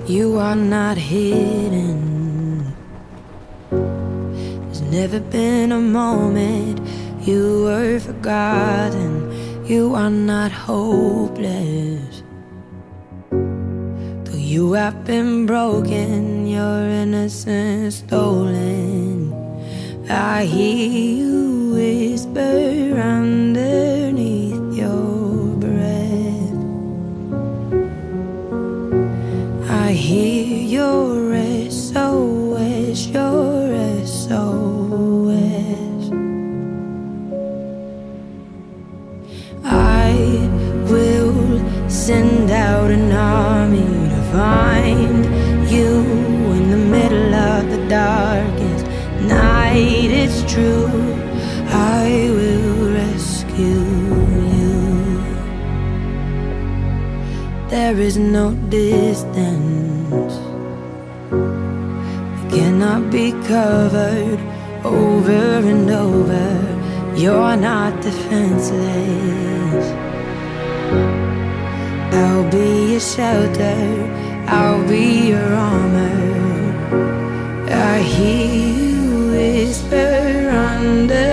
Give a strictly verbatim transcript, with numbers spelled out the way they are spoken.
You are not hidden. There's never been a moment you were forgotten. You are not hopeless. Though you have been broken, your innocence stolen, I hear you whisper underneath your breath. I hear your S O S, your S O S. I will send out an army to find you in the middle of the darkest night. It's true, I will rescue you. There is no distance that cannot be covered over and over. You're not defenseless. I'll be your shelter, I'll be your armor. I hear you whisper under